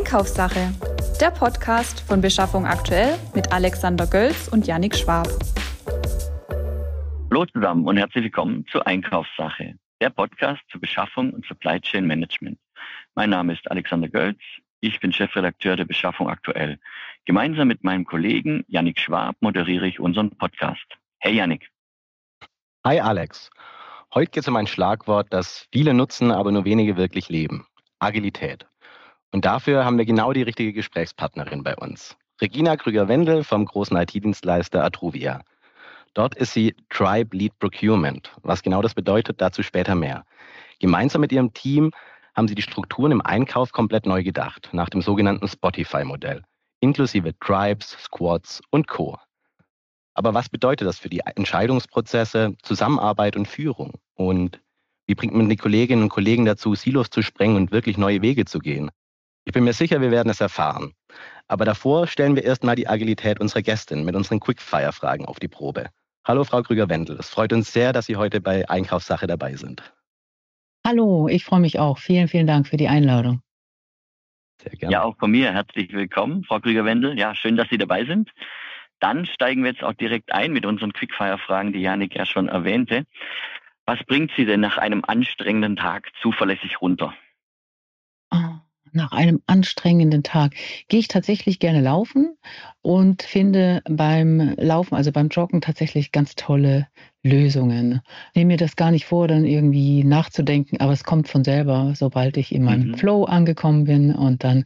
Einkaufssache, der Podcast von Beschaffung aktuell mit Alexander Gölz und Yannick Schwab. Hallo zusammen und herzlich willkommen zu Einkaufssache, der Podcast zur Beschaffung und Supply Chain Management. Mein Name ist Alexander Gölz, ich bin Chefredakteur der Beschaffung aktuell. Gemeinsam mit meinem Kollegen Yannick Schwab moderiere ich unseren Podcast. Hey Yannick. Hi Alex. Heute geht es um ein Schlagwort, das viele nutzen, aber nur wenige wirklich leben. Agilität. Und dafür haben wir genau die richtige Gesprächspartnerin bei uns. Regina Krüger-Wendel vom großen IT-Dienstleister Atruvia. Dort ist sie Tribe Lead Procurement. Was genau das bedeutet, dazu später mehr. Gemeinsam mit ihrem Team haben sie die Strukturen im Einkauf komplett neu gedacht, nach dem sogenannten Spotify-Modell, inklusive Tribes, Squads und Co. Aber was bedeutet das für die Entscheidungsprozesse, Zusammenarbeit und Führung? Und wie bringt man die Kolleginnen und Kollegen dazu, Silos zu sprengen und wirklich neue Wege zu gehen? Ich bin mir sicher, wir werden es erfahren. Aber davor stellen wir erstmal die Agilität unserer Gästin mit unseren Quickfire-Fragen auf die Probe. Hallo Frau Krüger-Wendel, es freut uns sehr, dass Sie heute bei Einkaufssache dabei sind. Hallo, ich freue mich auch. Vielen, vielen Dank für die Einladung. Sehr gerne. Ja, auch von mir herzlich willkommen, Frau Krüger-Wendel. Ja, schön, dass Sie dabei sind. Dann steigen wir jetzt auch direkt ein mit unseren Quickfire-Fragen, die Yannick ja schon erwähnte. Was bringt Sie denn nach einem anstrengenden Tag zuverlässig runter? Nach einem anstrengenden Tag gehe ich tatsächlich gerne laufen und finde beim Laufen, also beim Joggen, tatsächlich ganz tolle Lösungen. Nehme mir das gar nicht vor, dann irgendwie nachzudenken, aber es kommt von selber, sobald ich in meinem Flow angekommen bin, und dann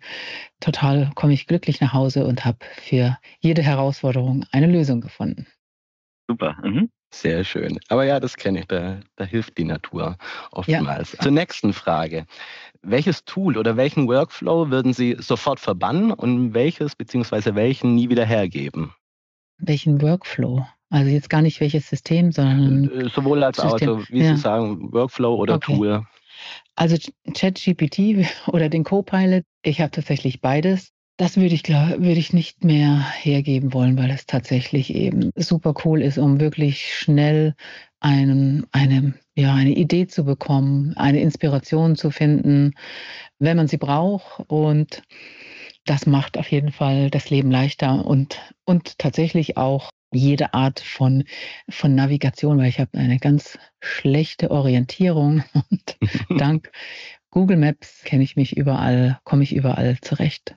komme ich glücklich nach Hause und habe für jede Herausforderung eine Lösung gefunden. Super. Sehr schön. Aber ja, das kenne ich, da hilft die Natur oftmals. Ja. Zur nächsten Frage. Welches Tool oder welchen Workflow würden Sie sofort verbannen und welches bzw. welchen nie wieder hergeben? Welchen Workflow? Also jetzt gar nicht welches System, sondern sowohl als auch, also wie Sie sagen, Workflow oder Tool. Also ChatGPT oder den Copilot, ich habe tatsächlich beides. Das würde ich nicht mehr hergeben wollen, weil es tatsächlich eben super cool ist, um wirklich schnell eine Idee zu bekommen, eine Inspiration zu finden, wenn man sie braucht. Und das macht auf jeden Fall das Leben leichter und tatsächlich auch jede Art von Navigation, weil ich habe eine ganz schlechte Orientierung und dank Google Maps komme ich überall zurecht.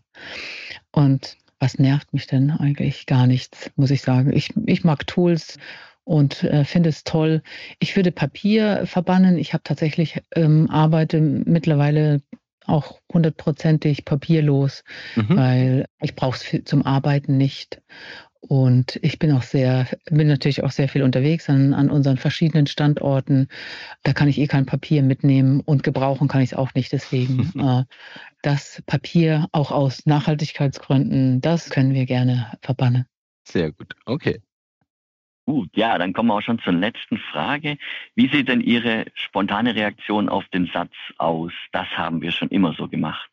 Und was nervt mich denn eigentlich? Gar nichts, muss ich sagen. Ich mag Tools und finde es toll. Ich würde Papier verbannen. Ich habe tatsächlich arbeite mittlerweile auch 100%ig papierlos, weil ich brauche es zum Arbeiten nicht. Und ich bin natürlich auch sehr viel unterwegs an unseren verschiedenen Standorten. Da kann ich kein Papier mitnehmen und gebrauchen kann ich es auch nicht. Deswegen das Papier auch aus Nachhaltigkeitsgründen, das können wir gerne verbannen. Sehr gut, okay. Gut, ja, dann kommen wir auch schon zur letzten Frage. Wie sieht denn Ihre spontane Reaktion auf den Satz aus? Das haben wir schon immer so gemacht.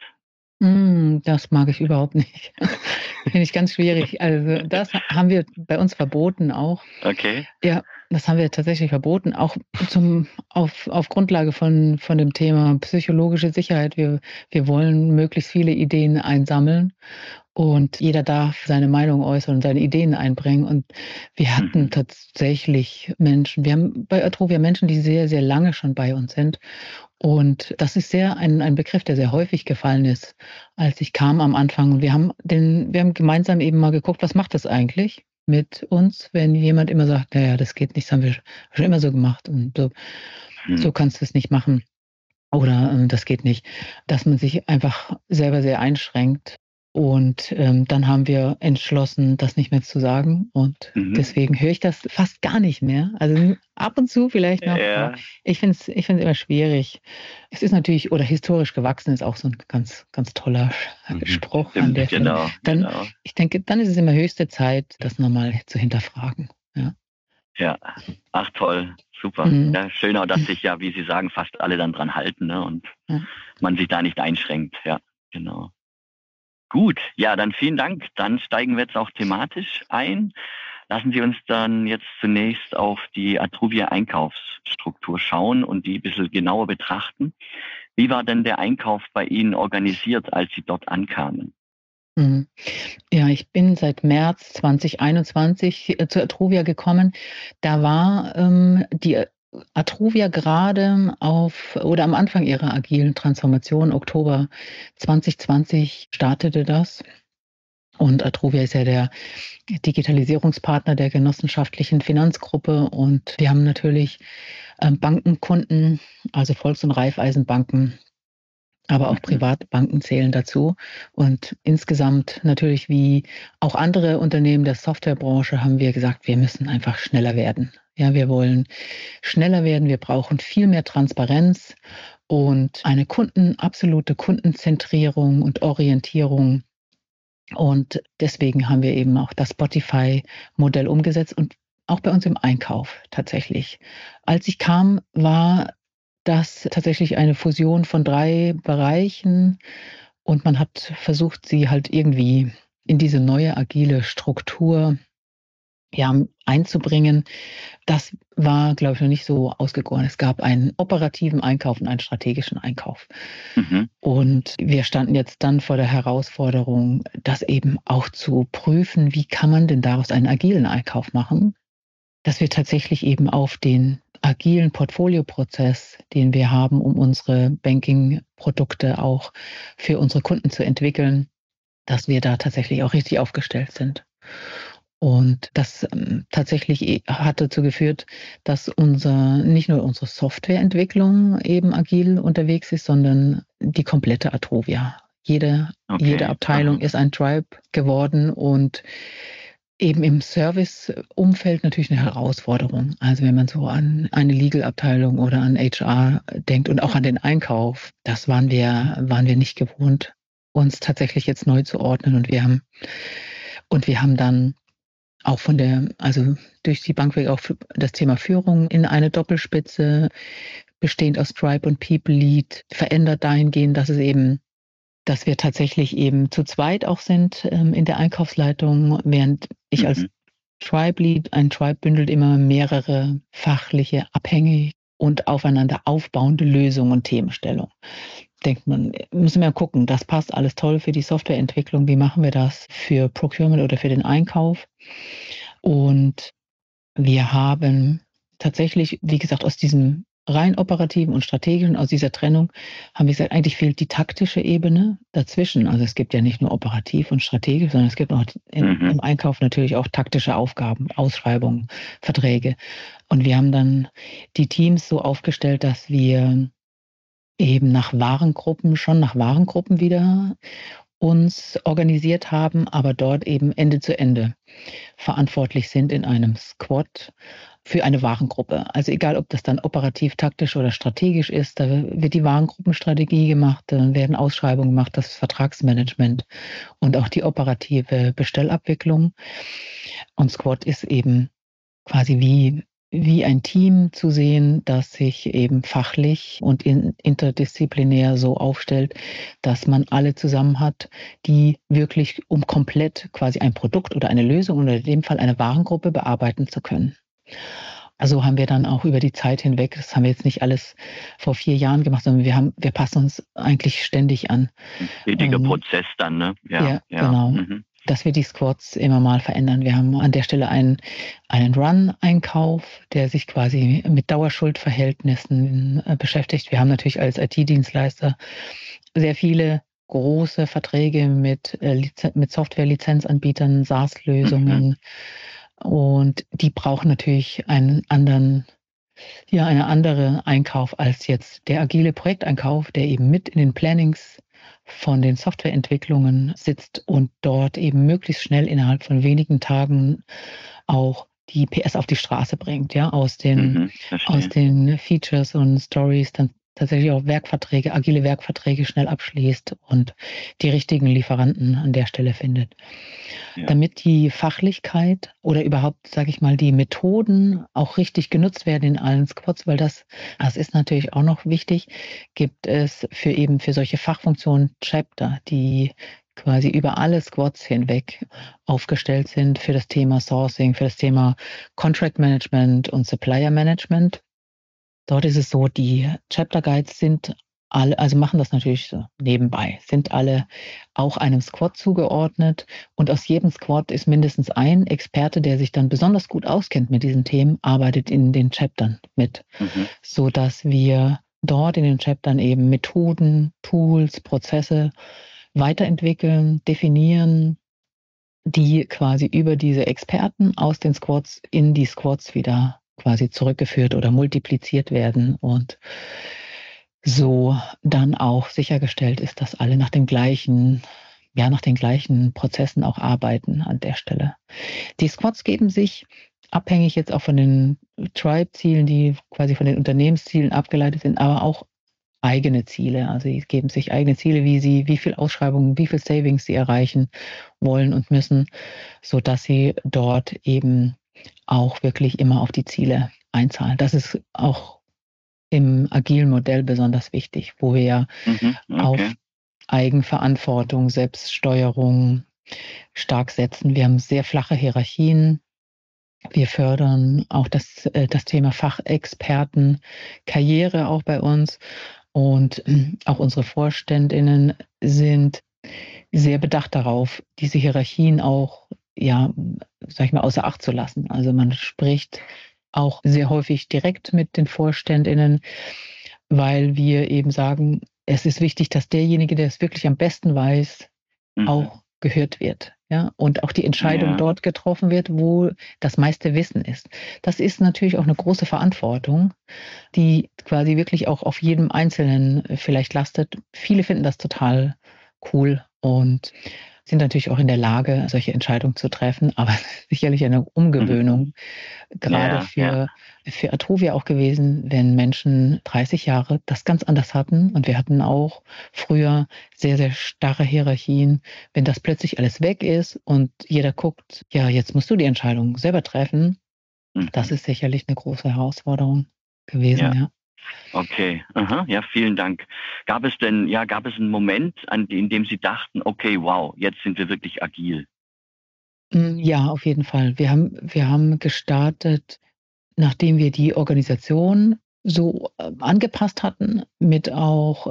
Das mag ich überhaupt nicht. Finde ich ganz schwierig. Also das haben wir bei uns verboten auch. Okay. Ja, das haben wir tatsächlich verboten, auch auf Grundlage von dem Thema psychologische Sicherheit. Wir wollen möglichst viele Ideen einsammeln und jeder darf seine Meinung äußern und seine Ideen einbringen. Und wir hatten tatsächlich wir haben bei Atruvia Menschen, die sehr, sehr lange schon bei uns sind. Und das ist ein Begriff, der sehr häufig gefallen ist, als ich kam am Anfang. Und wir haben gemeinsam eben mal geguckt, was macht das eigentlich mit uns, wenn jemand immer sagt, naja, das geht nicht, das haben wir schon immer so gemacht und so kannst du es nicht machen oder das geht nicht, dass man sich einfach selber sehr einschränkt. Und dann haben wir entschlossen, das nicht mehr zu sagen. Und deswegen höre ich das fast gar nicht mehr. Also ab und zu vielleicht noch. Ja. Ich finde es immer schwierig. Es ist natürlich, oder historisch gewachsen ist auch so ein ganz, ganz toller Spruch an der Stelle. Ich denke, dann ist es immer höchste Zeit, das nochmal zu hinterfragen. Ja, ach toll, super. Ja, schön auch, dass sich wie Sie sagen, fast alle dann dran halten, ne? Und man sich da nicht einschränkt. Ja, genau. Gut, ja, dann vielen Dank. Dann steigen wir jetzt auch thematisch ein. Lassen Sie uns dann jetzt zunächst auf die Atruvia Einkaufsstruktur schauen und die ein bisschen genauer betrachten. Wie war denn der Einkauf bei Ihnen organisiert, als Sie dort ankamen? Ja, ich bin seit März 2021 zu Atruvia gekommen. Da war die Atruvia gerade am Anfang ihrer agilen Transformation. Oktober 2020 startete das. Und Atruvia ist ja der Digitalisierungspartner der genossenschaftlichen Finanzgruppe. Und wir haben natürlich Bankenkunden, also Volks- und Raiffeisenbanken, aber auch private Banken zählen dazu. Und insgesamt natürlich wie auch andere Unternehmen der Softwarebranche haben wir gesagt, wir müssen einfach schneller werden. Ja, wir wollen schneller werden. Wir brauchen viel mehr Transparenz und eine absolute Kundenzentrierung und Orientierung. Und deswegen haben wir eben auch das Spotify-Modell umgesetzt und auch bei uns im Einkauf tatsächlich. Als ich kam, war das tatsächlich eine Fusion von 3 Bereichen und man hat versucht, sie halt irgendwie in diese neue agile Struktur einzubringen. Das war, glaube ich, noch nicht so ausgegoren. Es gab einen operativen Einkauf und einen strategischen Einkauf. Und wir standen jetzt dann vor der Herausforderung, das eben auch zu prüfen, wie kann man denn daraus einen agilen Einkauf machen, dass wir tatsächlich eben auf den agilen Portfolioprozess, den wir haben, um unsere Banking-Produkte auch für unsere Kunden zu entwickeln, dass wir da tatsächlich auch richtig aufgestellt sind. Und das tatsächlich hat dazu geführt, dass nicht nur unsere Softwareentwicklung eben agil unterwegs ist, sondern die komplette Atruvia. Jede Abteilung ist ein Tribe geworden und eben im Service-Umfeld natürlich eine Herausforderung. Also wenn man so an eine Legal-Abteilung oder an HR denkt und auch an den Einkauf, das waren wir nicht gewohnt, uns tatsächlich jetzt neu zu ordnen. Und wir haben dann auch durch die Bank weg auch das Thema Führung in eine Doppelspitze, bestehend aus Tribe und People Lead, verändert dahingehend, dass wir tatsächlich eben zu zweit auch sind in der Einkaufsleitung, während ich als Tribe Lead, ein Tribe bündelt immer mehrere fachliche, abhängig und aufeinander aufbauende Lösungen und Themenstellungen. Denkt man, müssen wir gucken, das passt alles toll für die Softwareentwicklung, wie machen wir das für Procurement oder für den Einkauf? Und wir haben tatsächlich, wie gesagt, aus diesem rein operativen und strategischen, aus dieser Trennung, haben wir gesagt, eigentlich fehlt die taktische Ebene dazwischen. Also es gibt ja nicht nur operativ und strategisch, sondern es gibt auch im Einkauf natürlich auch taktische Aufgaben, Ausschreibungen, Verträge. Und wir haben dann die Teams so aufgestellt, dass wir eben nach Warengruppen wieder uns organisiert haben, aber dort eben Ende zu Ende verantwortlich sind in einem Squad für eine Warengruppe. Also egal, ob das dann operativ, taktisch oder strategisch ist, da wird die Warengruppenstrategie gemacht, dann werden Ausschreibungen gemacht, das Vertragsmanagement und auch die operative Bestellabwicklung. Und Squad ist eben quasi wie ein Team zu sehen, das sich eben fachlich und interdisziplinär so aufstellt, dass man alle zusammen hat, die wirklich, um komplett quasi ein Produkt oder eine Lösung oder in dem Fall eine Warengruppe bearbeiten zu können. Also haben wir dann auch über die Zeit hinweg, das haben wir jetzt nicht alles vor 4 Jahren gemacht, sondern wir passen uns eigentlich ständig an. Ein stetiger Prozess dann, ne? Ja. Genau. Dass wir die Squads immer mal verändern. Wir haben an der Stelle einen Run-Einkauf, der sich quasi mit Dauerschuldverhältnissen beschäftigt. Wir haben natürlich als IT-Dienstleister sehr viele große Verträge mit Software-Lizenzanbietern, SaaS-Lösungen. Und die brauchen natürlich eine andere Einkauf als jetzt der agile Projekteinkauf, der eben mit in den Plannings von den Softwareentwicklungen sitzt und dort eben möglichst schnell innerhalb von wenigen Tagen auch die PS auf die Straße bringt, ja, aus den Features und Stories dann tatsächlich auch agile Werkverträge schnell abschließt und die richtigen Lieferanten an der Stelle findet. Ja. Damit die Fachlichkeit oder überhaupt, sage ich mal, die Methoden auch richtig genutzt werden in allen Squads, weil das ist natürlich auch noch wichtig, gibt es für solche Fachfunktionen Chapter, die quasi über alle Squads hinweg aufgestellt sind für das Thema Sourcing, für das Thema Contract Management und Supplier Management. Dort ist es so, die Chapter Guides sind alle, also machen das natürlich so nebenbei, sind alle auch einem Squad zugeordnet und aus jedem Squad ist mindestens ein Experte, der sich dann besonders gut auskennt mit diesen Themen, arbeitet in den Chaptern mit, sodass wir dort in den Chaptern eben Methoden, Tools, Prozesse weiterentwickeln, definieren, die quasi über diese Experten aus den Squads in die Squads wieder quasi zurückgeführt oder multipliziert werden und so dann auch sichergestellt ist, dass alle nach den gleichen Prozessen auch arbeiten an der Stelle. Die Squads geben sich, abhängig jetzt auch von den Tribe-Zielen, die quasi von den Unternehmenszielen abgeleitet sind, aber auch eigene Ziele. Also sie geben sich eigene Ziele, wie viel Ausschreibungen, wie viel Savings sie erreichen wollen und müssen, sodass sie dort eben auch wirklich immer auf die Ziele einzahlen. Das ist auch im agilen Modell besonders wichtig, wo wir ja auf Eigenverantwortung, Selbststeuerung stark setzen. Wir haben sehr flache Hierarchien. Wir fördern auch das Thema Fachexperten, Karriere auch bei uns. Und auch unsere VorständInnen sind sehr bedacht darauf, diese Hierarchien auch, außer Acht zu lassen. Also man spricht auch sehr häufig direkt mit den VorständInnen, weil wir eben sagen, es ist wichtig, dass derjenige, der es wirklich am besten weiß, auch gehört wird. Ja, und auch die Entscheidung dort getroffen wird, wo das meiste Wissen ist. Das ist natürlich auch eine große Verantwortung, die quasi wirklich auch auf jedem Einzelnen vielleicht lastet. Viele finden das total cool und sind natürlich auch in der Lage, solche Entscheidungen zu treffen, aber sicherlich eine Umgewöhnung, gerade für Atrovia auch gewesen, wenn Menschen 30 Jahre das ganz anders hatten und wir hatten auch früher sehr, sehr starre Hierarchien. Wenn das plötzlich alles weg ist und jeder guckt, ja, jetzt musst du die Entscheidung selber treffen, das ist sicherlich eine große Herausforderung gewesen, ja. Okay, ja, vielen Dank. Gab es einen Moment, in dem Sie dachten, okay, wow, jetzt sind wir wirklich agil? Ja, auf jeden Fall. Wir haben gestartet, nachdem wir die Organisation so angepasst hatten, mit auch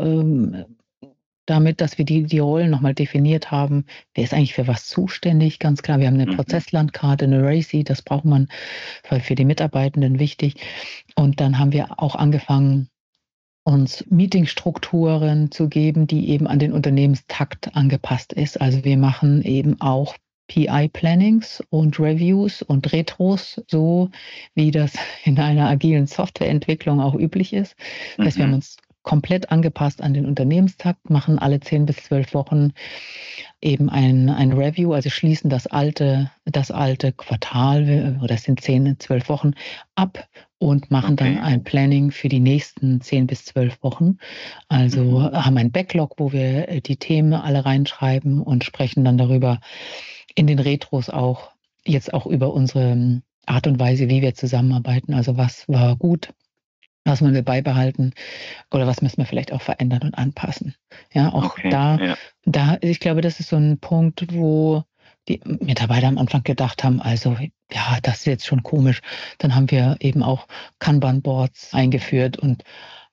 damit, dass wir die Rollen nochmal definiert haben. Wer ist eigentlich für was zuständig? Ganz klar, wir haben eine Prozesslandkarte, eine RACI, das braucht man für die Mitarbeitenden wichtig. Und dann haben wir auch angefangen, uns Meetingstrukturen zu geben, die eben an den Unternehmenstakt angepasst ist. Also wir machen eben auch PI-Plannings und Reviews und Retros, so wie das in einer agilen Softwareentwicklung auch üblich ist. Das heißt, wir haben uns komplett angepasst an den Unternehmenstakt, machen alle 10 bis 12 Wochen eben ein Review, also schließen das alte Quartal, oder es sind 10, 12 Wochen ab und machen dann ein Planning für die nächsten 10 bis 12 Wochen. Also haben ein Backlog, wo wir die Themen alle reinschreiben und sprechen dann darüber in den Retros auch, jetzt auch über unsere Art und Weise, wie wir zusammenarbeiten. Also was war gut, was wollen wir beibehalten oder was müssen wir vielleicht auch verändern und anpassen. Ja, auch da, ich glaube, das ist so ein Punkt, wo die Mitarbeiter am Anfang gedacht haben, also ja, das ist jetzt schon komisch. Dann haben wir eben auch Kanban-Boards eingeführt und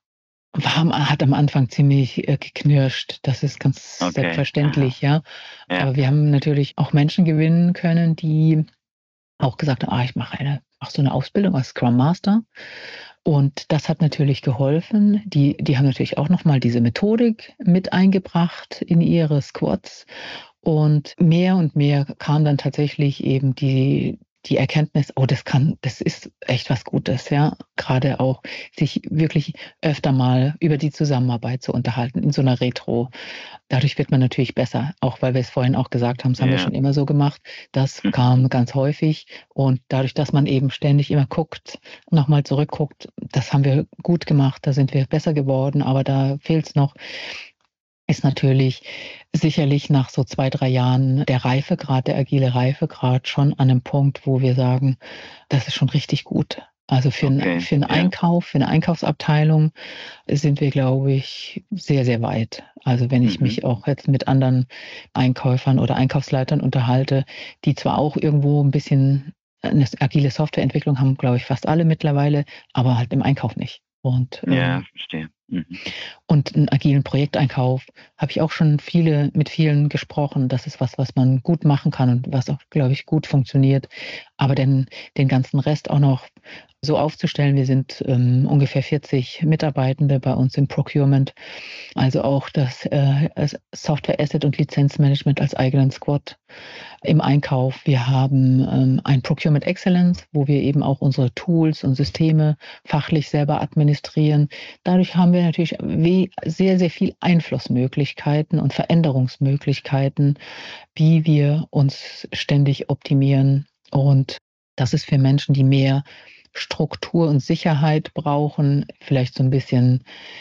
hat am Anfang ziemlich geknirscht. Das ist ganz selbstverständlich, ja. Aber wir haben natürlich auch Menschen gewinnen können, die auch gesagt haben, ich mache so eine Ausbildung als Scrum Master. Und das hat natürlich geholfen. Die haben natürlich auch nochmal diese Methodik mit eingebracht in ihre Squads. Und mehr kam dann tatsächlich eben die Erkenntnis, das ist echt was Gutes, ja. Gerade auch sich wirklich öfter mal über die Zusammenarbeit zu unterhalten in so einer Retro. Dadurch wird man natürlich besser, auch weil wir es vorhin auch gesagt haben, das haben wir schon immer so gemacht. Das kam ganz häufig und dadurch, dass man eben ständig immer guckt, nochmal zurückguckt, das haben wir gut gemacht, da sind wir besser geworden, aber da fehlt es noch. Ist natürlich sicherlich nach so 2, 3 Jahren der agile Reifegrad schon an einem Punkt, wo wir sagen, das ist schon richtig gut. Also für einen Einkauf, für eine Einkaufsabteilung sind wir, glaube ich, sehr, sehr weit. Also wenn ich mich auch jetzt mit anderen Einkäufern oder Einkaufsleitern unterhalte, die zwar auch irgendwo ein bisschen eine agile Softwareentwicklung haben, glaube ich, fast alle mittlerweile, aber halt im Einkauf nicht. Und verstehe. Und einen agilen Projekteinkauf habe ich auch schon mit vielen gesprochen. Das ist was man gut machen kann und was auch, glaube ich, gut funktioniert. Aber den ganzen Rest auch noch so aufzustellen. Wir sind ungefähr 40 Mitarbeitende bei uns im Procurement. Also auch das Software Asset und Lizenzmanagement als eigenen Squad im Einkauf. Wir haben ein Procurement Excellence, wo wir eben auch unsere Tools und Systeme fachlich selber administrieren. Dadurch haben wir natürlich sehr, sehr viel Einflussmöglichkeiten und Veränderungsmöglichkeiten, wie wir uns ständig optimieren. Und das ist für Menschen, die mehr Struktur und Sicherheit brauchen, vielleicht so ein bisschen,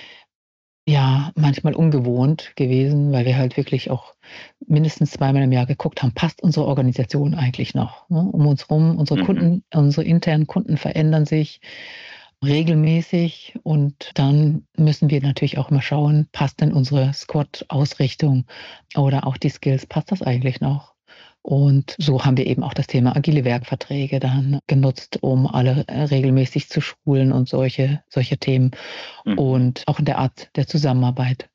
ja, manchmal ungewohnt gewesen, weil wir halt wirklich auch mindestens 2-mal im Jahr geguckt haben, passt unsere Organisation eigentlich noch? Ne? Um uns rum, unsere Kunden, unsere internen Kunden verändern sich regelmäßig und dann müssen wir natürlich auch mal schauen, passt denn unsere Squad-Ausrichtung oder auch die Skills, passt das eigentlich noch? Und so haben wir eben auch das Thema agile Werkverträge dann genutzt, um alle regelmäßig zu schulen und solche Themen. Und auch in der Art der Zusammenarbeit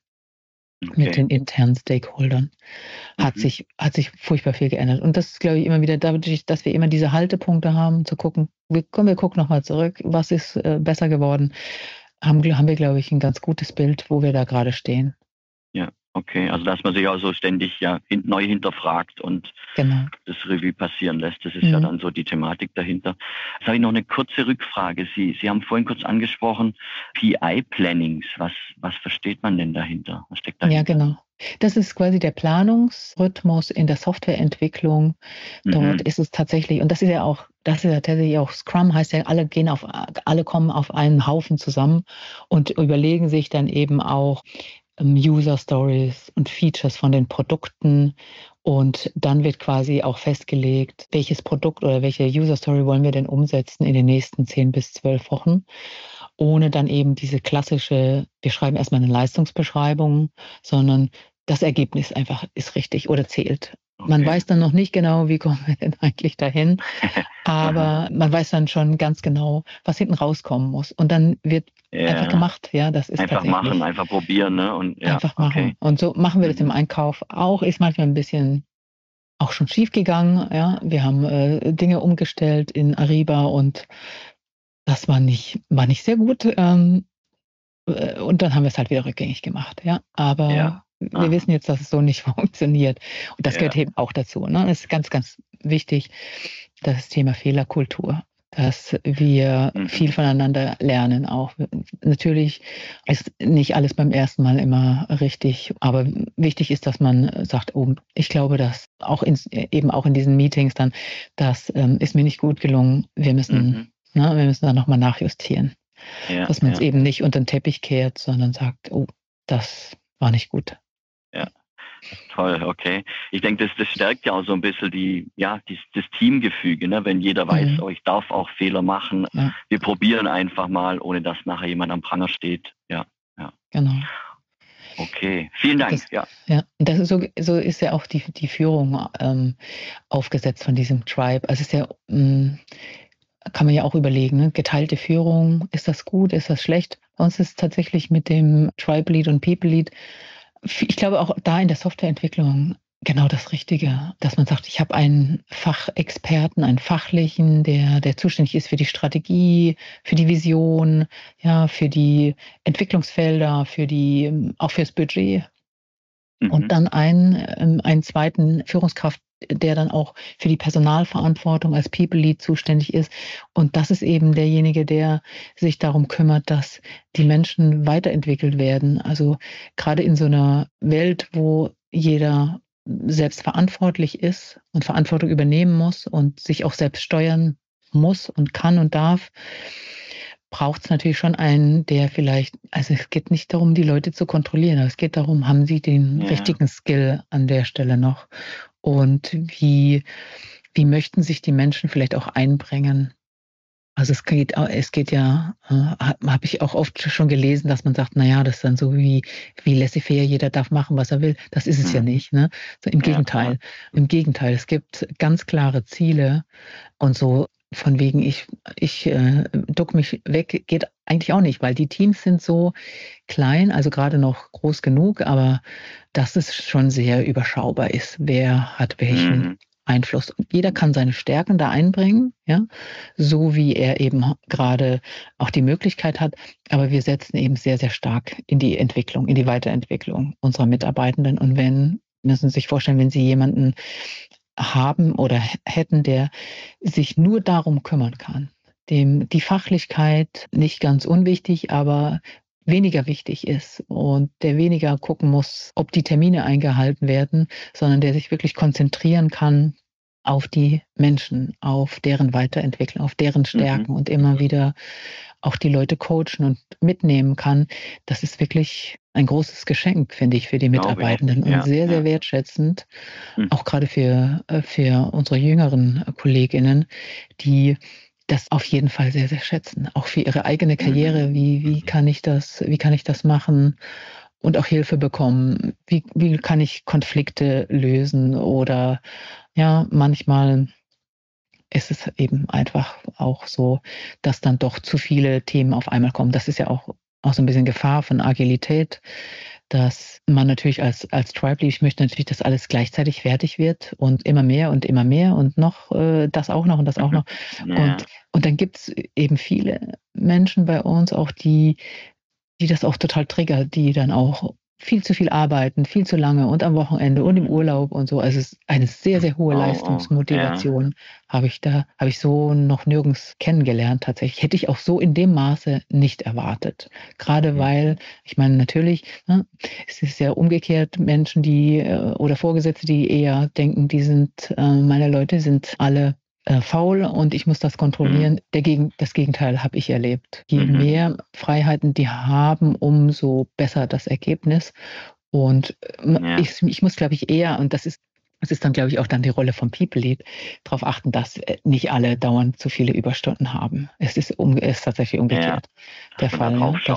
mit den internen Stakeholdern hat sich furchtbar viel geändert. Und das ist, glaube ich, immer wieder dadurch, dass wir immer diese Haltepunkte haben, zu gucken, wir gucken nochmal zurück, was ist besser geworden, haben wir, glaube ich, ein ganz gutes Bild, wo wir da gerade stehen. Ja, okay. Also dass man sich auch so ständig neu hinterfragt und das Revue passieren lässt. Das ist ja dann so die Thematik dahinter. Jetzt habe ich noch eine kurze Rückfrage. Sie haben vorhin kurz angesprochen, PI-Plannings. Was versteht man denn dahinter? Was steckt dahinter? Ja, genau. Das ist quasi der Planungsrhythmus in der Softwareentwicklung. Dort ist es tatsächlich, und das ist ja tatsächlich auch Scrum, heißt ja, alle kommen auf einen Haufen zusammen und überlegen sich dann eben auch User Stories und Features von den Produkten. Und dann wird quasi auch festgelegt, welches Produkt oder welche User Story wollen wir denn umsetzen in den nächsten 10 bis 12 Wochen. Ohne dann eben diese klassische, wir schreiben erstmal eine Leistungsbeschreibung, sondern das Ergebnis einfach ist richtig oder zählt. Okay. Man weiß dann noch nicht genau, wie kommen wir denn eigentlich dahin, aber man weiß dann schon ganz genau, was hinten rauskommen muss. Und dann wird einfach gemacht. Ja, das ist einfach machen, einfach probieren. Ne? Und, einfach machen. Okay. Und so machen wir das im Einkauf auch. Ist manchmal ein bisschen auch schon schief gegangen. Ja? Wir haben Dinge umgestellt in Ariba und das war nicht sehr gut. Und dann haben wir es halt wieder rückgängig gemacht. Ja, aber wir wissen jetzt, dass es so nicht funktioniert. Und das gehört eben auch dazu. Ne? Das ist ganz, ganz wichtig, das Thema Fehlerkultur, dass wir viel voneinander lernen. Auch natürlich ist nicht alles beim ersten Mal immer richtig, aber wichtig ist, dass man sagt, oh, ich glaube, dass auch in diesen Meetings dann, das ist mir nicht gut gelungen. Wir müssen dann nochmal nachjustieren. Dass man es eben nicht unter den Teppich kehrt, sondern sagt, oh, das war nicht gut. Ja, toll, okay. Ich denke, das stärkt ja auch so ein bisschen das Teamgefüge, ne? Wenn jeder weiß, oh, ich darf auch Fehler machen. Ja. Wir probieren einfach mal, ohne dass nachher jemand am Pranger steht. Ja. Genau. Okay, vielen Dank. Das ist so ist ja auch die Führung aufgesetzt von diesem Tribe. Also es ist ja kann man ja auch überlegen, ne? Geteilte Führung, ist das gut, ist das schlecht? Bei uns ist es tatsächlich mit dem Tribe Lead und People Lead, ich glaube auch da in der Softwareentwicklung genau das Richtige, dass man sagt, ich habe einen Fachexperten, einen Fachlichen, der zuständig ist für die Strategie, für die Vision, für die Entwicklungsfelder, auch fürs Budget. Und dann einen zweiten Führungskraft, der dann auch für die Personalverantwortung als People Lead zuständig ist. Und das ist eben derjenige, der sich darum kümmert, dass die Menschen weiterentwickelt werden. Also gerade in so einer Welt, wo jeder selbst verantwortlich ist und Verantwortung übernehmen muss und sich auch selbst steuern muss und kann und darf, braucht es natürlich schon einen, der vielleicht, also es geht nicht darum, die Leute zu kontrollieren, aber es geht darum, haben sie den richtigen Skill an der Stelle noch und wie möchten sich die Menschen vielleicht auch einbringen. Also es geht ja, habe ich auch oft schon gelesen, dass man sagt, naja, das ist dann so wie laissez-faire, jeder darf machen, was er will. Das ist es ja nicht. Ne? So, im Gegenteil. Im Gegenteil, es gibt ganz klare Ziele und so von wegen, ich duck mich weg, geht eigentlich auch nicht, weil die Teams sind so klein, also gerade noch groß genug, aber dass es schon sehr überschaubar ist, wer hat welchen Einfluss. Und jeder kann seine Stärken da einbringen, ja, so wie er eben gerade auch die Möglichkeit hat. Aber wir setzen eben sehr, sehr stark in die Entwicklung, in die Weiterentwicklung unserer Mitarbeitenden. Und müssen Sie sich vorstellen, wenn Sie jemanden haben oder hätten, der sich nur darum kümmern kann, dem die Fachlichkeit nicht ganz unwichtig, aber weniger wichtig ist und der weniger gucken muss, ob die Termine eingehalten werden, sondern der sich wirklich konzentrieren kann auf die Menschen, auf deren Weiterentwicklung, auf deren Stärken und immer wieder auch die Leute coachen und mitnehmen kann. Das ist wirklich ein großes Geschenk, finde ich, für die Mitarbeitenden und sehr, sehr wertschätzend, auch gerade für unsere jüngeren Kolleginnen, die das auf jeden Fall sehr, sehr schätzen. Auch für ihre eigene Karriere. Wie kann ich das machen und auch Hilfe bekommen? Wie kann ich Konflikte lösen? Oder ja, manchmal ist es eben einfach auch so, dass dann doch zu viele Themen auf einmal kommen. Das ist ja auch so ein bisschen Gefahr von Agilität, dass man natürlich als Tribe Lead, ich möchte natürlich, dass alles gleichzeitig fertig wird und immer mehr und noch das auch noch und das auch noch. Ja. Und dann gibt es eben viele Menschen bei uns auch, die das auch total triggert, die dann auch viel zu viel arbeiten, viel zu lange und am Wochenende und im Urlaub und so. Also es ist eine sehr, sehr hohe Leistungsmotivation, habe ich so noch nirgends kennengelernt tatsächlich. Hätte ich auch so in dem Maße nicht erwartet. Gerade weil, ich meine, natürlich, es ist ja umgekehrt, Menschen, die oder Vorgesetzte, die eher denken, meine Leute sind alle faul und ich muss das kontrollieren. Das Gegenteil habe ich erlebt. Je mehr Freiheiten die haben, umso besser das Ergebnis. Und ich muss, glaube ich, eher, und das ist dann, glaube ich, auch dann die Rolle vom People Lead, darauf achten, dass nicht alle dauernd zu viele Überstunden haben. Es ist tatsächlich umgekehrt der Fall.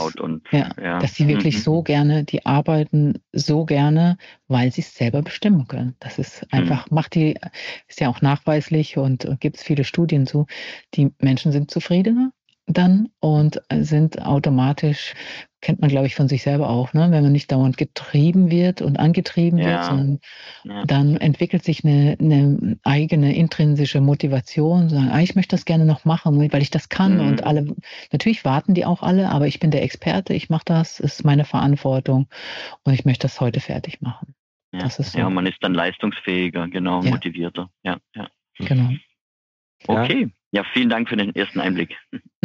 Dass sie wirklich so gerne, die arbeiten so gerne, weil sie es selber bestimmen können. Das ist einfach, ist ja auch nachweislich und gibt es viele Studien zu. Die Menschen sind zufriedener dann und sind automatisch, kennt man, glaube ich, von sich selber auch, ne? Wenn man nicht dauernd getrieben wird und angetrieben wird, sondern dann entwickelt sich eine eigene intrinsische Motivation, sagen, ich möchte das gerne noch machen, weil ich das kann und alle, natürlich warten die auch alle, aber ich bin der Experte, ich mache das, ist meine Verantwortung und ich möchte das heute fertig machen. Das ist so. Ja, man ist dann leistungsfähiger, genau, motivierter. Ja. Genau. Okay. Ja, vielen Dank für den ersten Einblick.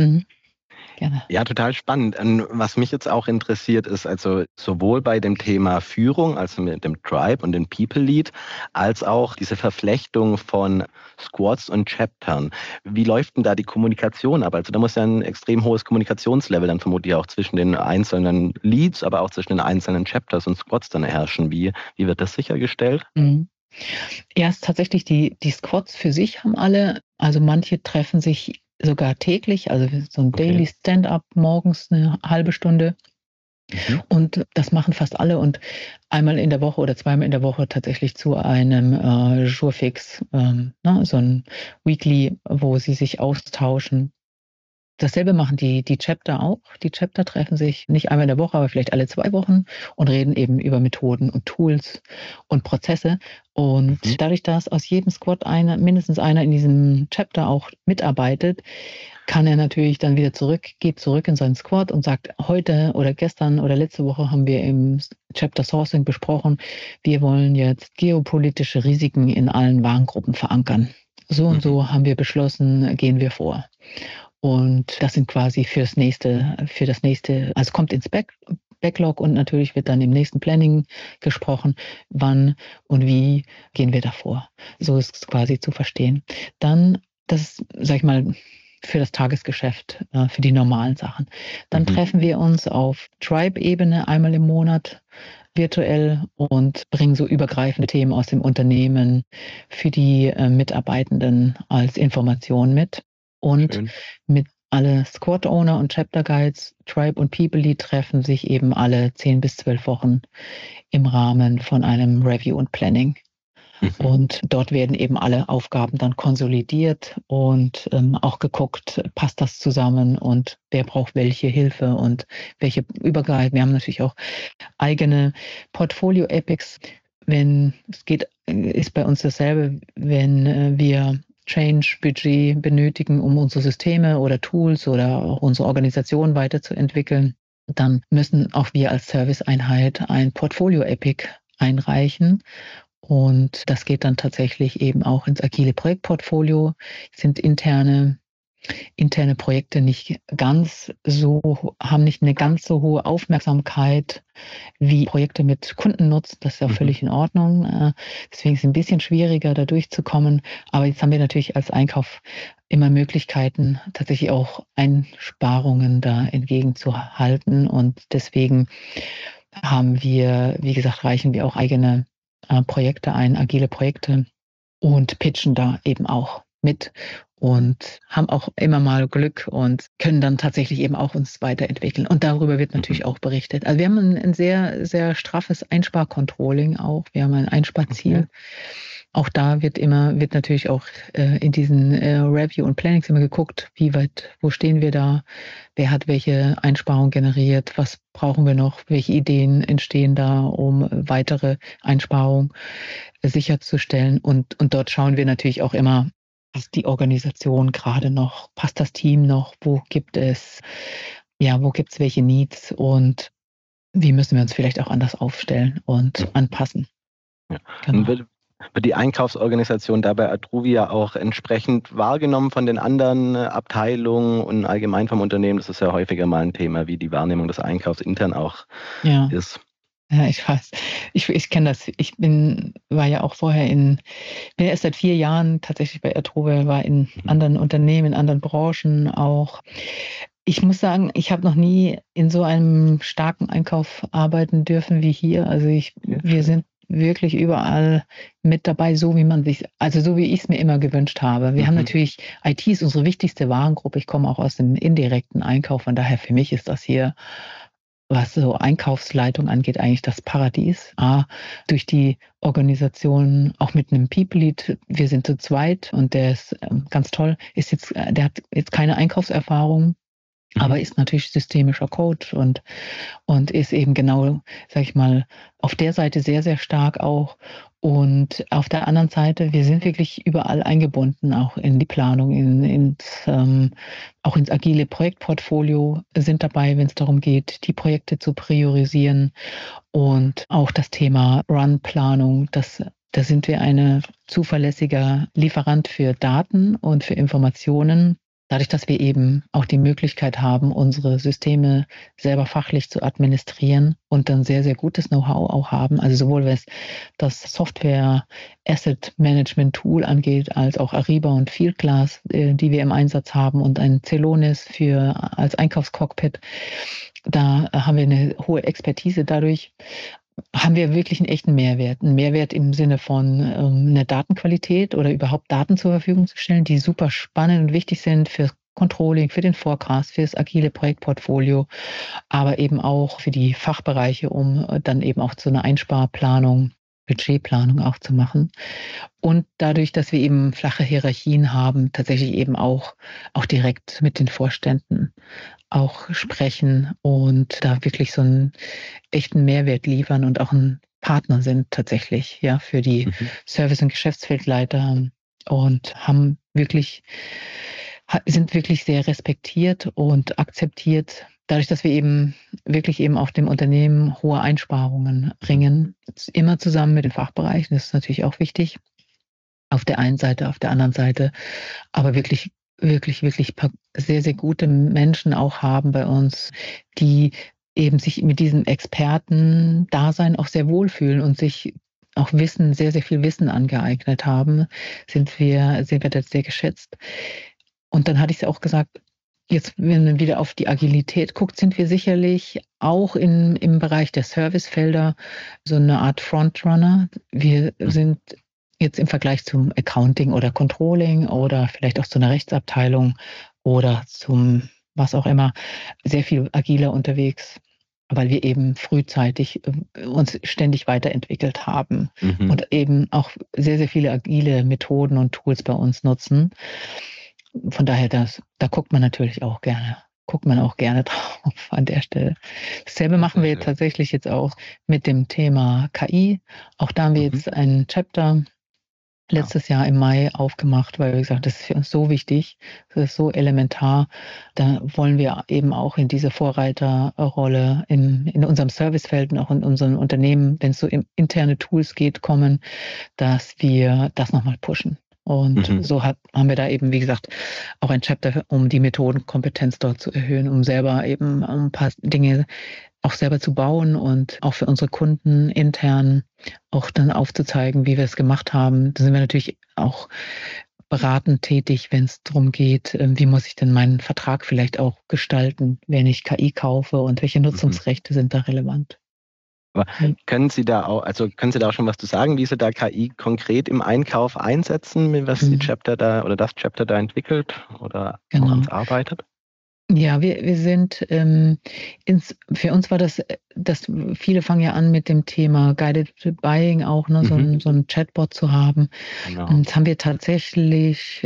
Gerne. Ja, total spannend. Was mich jetzt auch interessiert ist, also sowohl bei dem Thema Führung, also mit dem Tribe und dem People Lead, als auch diese Verflechtung von Squads und Chaptern. Wie läuft denn da die Kommunikation ab? Also da muss ja ein extrem hohes Kommunikationslevel dann vermutlich auch zwischen den einzelnen Leads, aber auch zwischen den einzelnen Chapters und Squads dann herrschen. Wie wird das sichergestellt? Erst tatsächlich die Squads für sich haben alle, also manche treffen sich sogar täglich, also so ein Daily Stand-up morgens eine halbe Stunde. Und das machen fast alle und einmal in der Woche oder zweimal in der Woche tatsächlich zu einem Jourfix, so ein Weekly, wo sie sich austauschen. Dasselbe machen die Chapter auch. Die Chapter treffen sich nicht einmal in der Woche, aber vielleicht alle 2 Wochen und reden eben über Methoden und Tools und Prozesse. Und dadurch, dass aus jedem Squad mindestens einer in diesem Chapter auch mitarbeitet, kann er natürlich dann wieder geht zurück in seinen Squad und sagt, heute oder gestern oder letzte Woche haben wir im Chapter Sourcing besprochen, wir wollen jetzt geopolitische Risiken in allen Warengruppen verankern. So und so haben wir beschlossen, gehen wir vor. Und das sind quasi für das nächste, also kommt ins Backlog und natürlich wird dann im nächsten Planning gesprochen, wann und wie gehen wir davor. So ist es quasi zu verstehen. Dann, das ist, sag ich mal, für das Tagesgeschäft, für die normalen Sachen. Dann treffen wir uns auf Tribe-Ebene einmal im Monat virtuell und bringen so übergreifende Themen aus dem Unternehmen für die Mitarbeitenden als Information mit. Und mit alle Squad Owner und Chapter Guides, Tribe und People Lead treffen sich eben alle 10 bis 12 Wochen im Rahmen von einem Review und Planning. Und dort werden eben alle Aufgaben dann konsolidiert und auch geguckt, passt das zusammen und wer braucht welche Hilfe und welche Übergreifend. Wir haben natürlich auch eigene Portfolio-Epics. Wenn es geht, ist bei uns dasselbe, wenn wir Change-Budget benötigen, um unsere Systeme oder Tools oder auch unsere Organisation weiterzuentwickeln, dann müssen auch wir als Serviceeinheit ein Portfolio-Epic einreichen. Und das geht dann tatsächlich eben auch ins agile Projektportfolio. Sind interne Projekte haben nicht eine ganz so hohe Aufmerksamkeit wie Projekte mit Kundennutz. Das ist ja völlig in Ordnung. Deswegen ist es ein bisschen schwieriger, da durchzukommen. Aber jetzt haben wir natürlich als Einkauf immer Möglichkeiten, tatsächlich auch Einsparungen da entgegenzuhalten. Und deswegen haben wir, wie gesagt, reichen wir auch eigene Projekte ein, agile Projekte und pitchen da eben auch mit und haben auch immer mal Glück und können dann tatsächlich eben auch uns weiterentwickeln. Und darüber wird natürlich auch berichtet. Also wir haben ein sehr, sehr straffes Einsparcontrolling auch. Wir haben ein Einsparziel. Okay. Auch da wird natürlich auch in diesen Review und Plannings immer geguckt, wo stehen wir da, wer hat welche Einsparung generiert, was brauchen wir noch, welche Ideen entstehen da, um weitere Einsparungen sicherzustellen. Und dort schauen wir natürlich auch immer, passt die Organisation gerade noch, passt das Team noch, wo gibt es welche Needs und wie müssen wir uns vielleicht auch anders aufstellen und anpassen. Ja. Genau. Wird die Einkaufsorganisation dabei Atruvia auch entsprechend wahrgenommen von den anderen Abteilungen und allgemein vom Unternehmen? Das ist ja häufiger mal ein Thema, wie die Wahrnehmung des Einkaufs intern auch ist. Ja, ich weiß. Ich kenne das. War ja auch vorher bin erst seit 4 Jahren tatsächlich bei Atruvia, war in anderen Unternehmen, in anderen Branchen auch. Ich muss sagen, ich habe noch nie in so einem starken Einkauf arbeiten dürfen wie hier. Also wir sind wirklich überall mit dabei, so wie ich es mir immer gewünscht habe. Wir haben natürlich, IT ist unsere wichtigste Warengruppe. Ich komme auch aus dem indirekten Einkauf, von daher für mich ist das hier, was so Einkaufsleitung angeht, eigentlich das Paradies. Durch die Organisation, auch mit einem People Lead, wir sind zu zweit und der ist ganz toll, der hat jetzt keine Einkaufserfahrung, aber ist natürlich systemischer Coach und ist eben genau, sag ich mal, auf der Seite sehr, sehr stark auch. Und auf der anderen Seite, wir sind wirklich überall eingebunden, auch in die Planung, auch ins agile Projektportfolio, sind dabei, wenn es darum geht, die Projekte zu priorisieren. Und auch das Thema Run-Planung, da sind wir ein zuverlässiger Lieferant für Daten und für Informationen. Dadurch, dass wir eben auch die Möglichkeit haben, unsere Systeme selber fachlich zu administrieren und dann sehr, sehr gutes Know-how auch haben, also sowohl was das Software Asset Management Tool angeht, als auch Ariba und Fieldglass, die wir im Einsatz haben und ein Celonis als Einkaufscockpit. Da haben wir eine hohe Expertise dadurch. Haben wir wirklich einen echten Mehrwert. Einen Mehrwert im Sinne von einer Datenqualität oder überhaupt Daten zur Verfügung zu stellen, die super spannend und wichtig sind für Controlling, für den Forecast, für das agile Projektportfolio, aber eben auch für die Fachbereiche, um dann eben auch so eine Einsparplanung, Budgetplanung auch zu machen. Und dadurch, dass wir eben flache Hierarchien haben, tatsächlich eben auch direkt mit den Vorständen auch sprechen und da wirklich so einen echten Mehrwert liefern und auch ein Partner sind tatsächlich, ja, für die Service- und Geschäftsfeldleiter und sind wirklich sehr respektiert und akzeptiert. Dadurch, dass wir eben wirklich eben auch dem Unternehmen hohe Einsparungen bringen, immer zusammen mit den Fachbereichen, das ist natürlich auch wichtig. Auf der einen Seite, auf der anderen Seite, aber wirklich sehr, sehr gute Menschen auch haben bei uns, die eben sich mit diesem Experten-Dasein auch sehr wohlfühlen und sich auch sehr, sehr viel Wissen angeeignet haben, sind wir das sehr geschätzt. Und dann hatte ich es auch gesagt, jetzt, wenn man wieder auf die Agilität guckt, sind wir sicherlich auch im Bereich der Servicefelder so eine Art Frontrunner. Wir sind jetzt im Vergleich zum Accounting oder Controlling oder vielleicht auch zu einer Rechtsabteilung oder zum was auch immer, sehr viel agiler unterwegs. weil wir eben frühzeitig uns ständig weiterentwickelt haben und eben auch sehr, sehr viele agile Methoden und Tools bei uns nutzen. Von daher, da guckt man natürlich auch gerne. Guckt man auch gerne drauf an der Stelle. Dasselbe machen wir tatsächlich jetzt auch mit dem Thema KI. Auch da haben wir jetzt ein Chapter letztes Jahr im Mai aufgemacht, weil wir gesagt haben, das ist für uns so wichtig, das ist so elementar. Da wollen wir eben auch in diese Vorreiterrolle in unserem Servicefeld und auch in unseren Unternehmen, wenn es so um interne Tools geht, kommen, dass wir das nochmal pushen. Und so haben wir da eben, wie gesagt, auch ein Chapter, um die Methodenkompetenz dort zu erhöhen, um selber eben ein paar Dinge auch selber zu bauen und auch für unsere Kunden intern auch dann aufzuzeigen, wie wir es gemacht haben. Da sind wir natürlich auch beratend tätig, wenn es darum geht, wie muss ich denn meinen Vertrag vielleicht auch gestalten, wenn ich KI kaufe und welche Nutzungsrechte sind da relevant. Aber können Sie da auch schon was zu sagen, wie Sie da KI konkret im Einkauf einsetzen, was die Chapter da oder das Chapter da entwickelt oder auch uns arbeitet? Ja, wir sind, für uns war das viele fangen ja an mit dem Thema Guided Buying auch, ne, so ein Chatbot zu haben. Genau. Und das fanden wir tatsächlich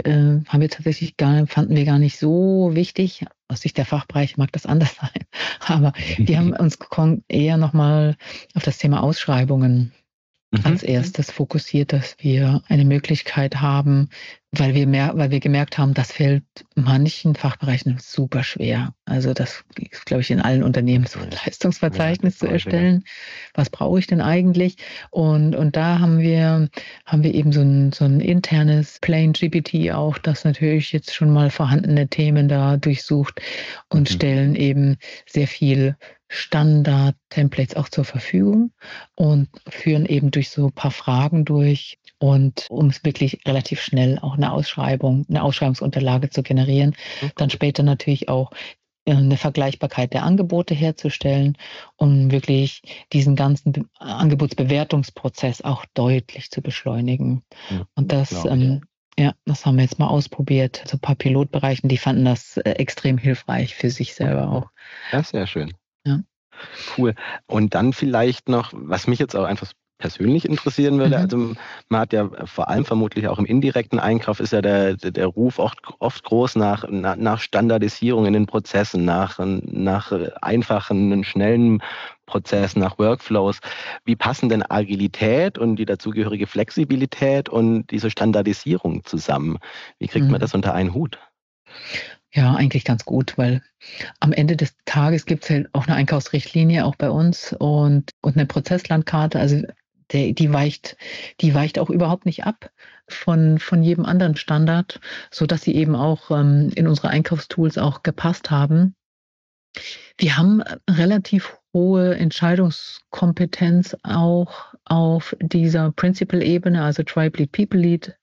fanden wir gar nicht so wichtig. Aus Sicht der Fachbereiche mag das anders sein. Aber wir haben uns eher nochmal auf das Thema Ausschreibungen als erstes fokussiert, dass wir eine Möglichkeit haben, weil wir gemerkt haben, das fällt manchen Fachbereichen super schwer. Also das ist, glaube ich, in allen Unternehmen so ein Leistungsverzeichnis zu erstellen. Was brauche ich denn eigentlich? Und da haben wir eben so ein internes Plain GPT auch, das natürlich jetzt schon mal vorhandene Themen da durchsucht und stellen eben sehr viel Standard-Templates auch zur Verfügung und führen eben durch so ein paar Fragen durch und um es wirklich relativ schnell auch eine Ausschreibungsunterlage zu generieren, dann später natürlich auch eine Vergleichbarkeit der Angebote herzustellen, um wirklich diesen ganzen Angebotsbewertungsprozess auch deutlich zu beschleunigen. Und das haben wir jetzt mal ausprobiert. So ein paar Pilotbereichen, die fanden das extrem hilfreich für sich selber auch. Das ist sehr schön. Ja. Cool. Und dann vielleicht noch, was mich jetzt auch einfach persönlich interessieren würde, also man hat ja vor allem vermutlich auch im indirekten Einkauf ist ja der Ruf oft groß nach Standardisierung in den Prozessen, nach einfachen, schnellen Prozessen, nach Workflows. Wie passen denn Agilität und die dazugehörige Flexibilität und diese Standardisierung zusammen? Wie kriegt man das unter einen Hut? Ja, eigentlich ganz gut, weil am Ende des Tages gibt es halt auch eine Einkaufsrichtlinie auch bei uns und eine Prozesslandkarte. Also die weicht auch überhaupt nicht ab von jedem anderen Standard, sodass sie eben auch in unsere Einkaufstools auch gepasst haben. Wir haben relativ hohe Entscheidungskompetenz auch auf dieser Principal-Ebene, also Tribe Lead, People Lead,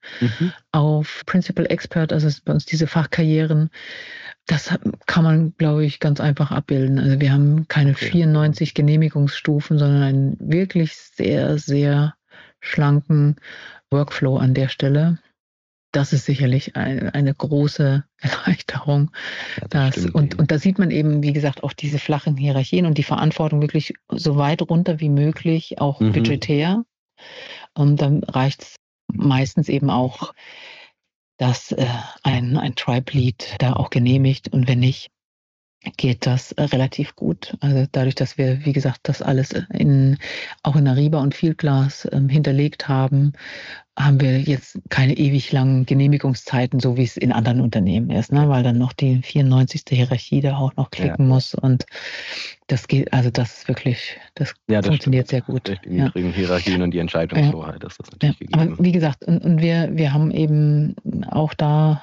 auf Principal Expert, also bei uns diese Fachkarrieren. Das kann man, glaube ich, ganz einfach abbilden. Also wir haben keine 94 Genehmigungsstufen, sondern einen wirklich sehr, sehr schlanken Workflow an der Stelle. Das ist sicherlich eine große Erleichterung. Und da sieht man eben, wie gesagt, auch diese flachen Hierarchien und die Verantwortung wirklich so weit runter wie möglich, auch budgetär. Und dann reicht es meistens eben auch, dass ein Tribe Lead da auch genehmigt. Und wenn nicht, geht das relativ gut. Also dadurch, dass wir, wie gesagt, das alles auch in Ariba und Fieldglass hinterlegt haben, haben wir jetzt keine ewig langen Genehmigungszeiten, so wie es in anderen Unternehmen ist, ne? Weil dann noch die 94. Hierarchie da auch noch klicken muss und das geht, also das ist wirklich, das funktioniert sehr gut. Durch die niedrigen Hierarchien und die Entscheidungshoheit ist das natürlich gegeben. Aber wie gesagt, und wir haben eben auch da,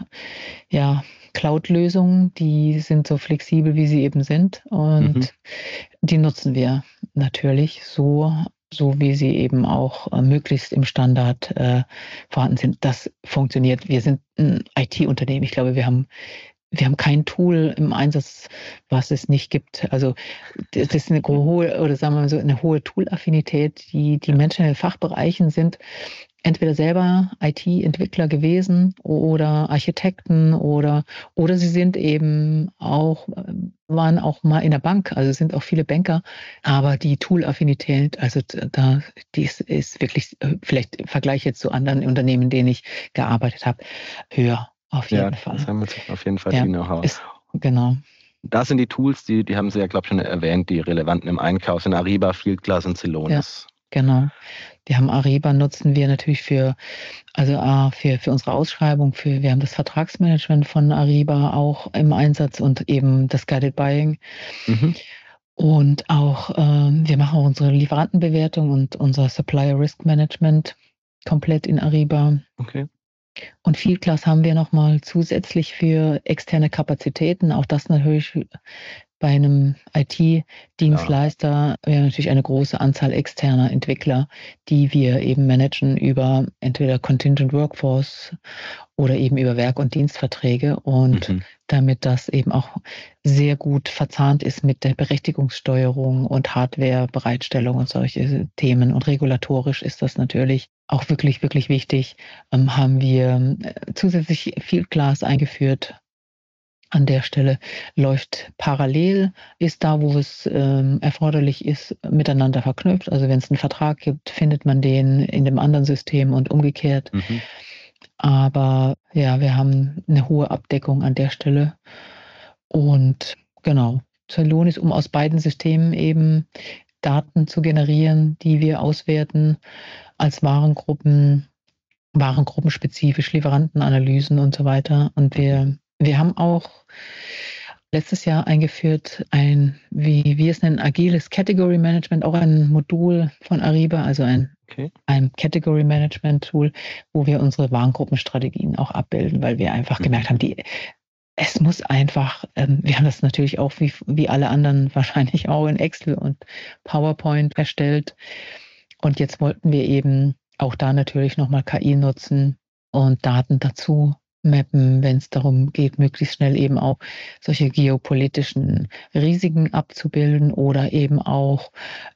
Cloud-Lösungen, die sind so flexibel, wie sie eben sind und die nutzen wir natürlich so wie sie eben auch möglichst im Standard vorhanden sind. Das funktioniert. Wir sind ein IT-Unternehmen. Ich glaube, wir haben wir haben kein Tool im Einsatz, was es nicht gibt. Also das ist eine hohe, oder sagen wir mal so, eine hohe Tool-Affinität, die Menschen in den Fachbereichen sind entweder selber IT-Entwickler gewesen oder Architekten oder sie sind eben auch, waren auch mal in der Bank, also sind auch viele Banker, aber die Tool-Affinität, also die ist wirklich, vielleicht im Vergleich jetzt zu anderen Unternehmen, in denen ich gearbeitet habe, höher. Auf jeden Fall. Das haben wir auf jeden Fall viel Know-how. Genau. Da sind die Tools, die haben Sie ja, glaube ich, schon erwähnt, die relevanten im Einkauf sind Ariba, Fieldglass und Celonis. Ja, genau. Die haben Ariba, nutzen wir natürlich für unsere Ausschreibung, wir haben das Vertragsmanagement von Ariba auch im Einsatz und eben das Guided Buying. Und auch, wir machen auch unsere Lieferantenbewertung und unser Supplier Risk Management komplett in Ariba. Okay. Und Fieldglass haben wir nochmal zusätzlich für externe Kapazitäten. Auch das natürlich bei einem IT-Dienstleister. Wir haben natürlich eine große Anzahl externer Entwickler, die wir eben managen über entweder Contingent Workforce oder eben über Werk- und Dienstverträge. Und damit das eben auch sehr gut verzahnt ist mit der Berechtigungssteuerung und Hardwarebereitstellung und solche Themen. Und regulatorisch ist das natürlich auch wirklich, wirklich wichtig. Haben wir zusätzlich Fieldglass eingeführt. An der Stelle läuft parallel, ist da, wo es erforderlich ist, miteinander verknüpft. Also wenn es einen Vertrag gibt, findet man den in dem anderen System und umgekehrt. Aber ja, wir haben eine hohe Abdeckung an der Stelle. Und genau, Celonis, um aus beiden Systemen eben Daten zu generieren, die wir auswerten als warengruppenspezifische Lieferantenanalysen und so weiter. Und wir haben auch letztes Jahr eingeführt ein, wie wir es nennen, agiles Category Management, auch ein Modul von Ariba, also ein Category Management Tool, wo wir unsere Warengruppenstrategien auch abbilden, weil wir einfach gemerkt haben, es muss einfach, wir haben das natürlich auch wie alle anderen wahrscheinlich auch in Excel und PowerPoint erstellt. Und jetzt wollten wir eben auch da natürlich nochmal KI nutzen und Daten dazu mappen, wenn es darum geht, möglichst schnell eben auch solche geopolitischen Risiken abzubilden oder eben auch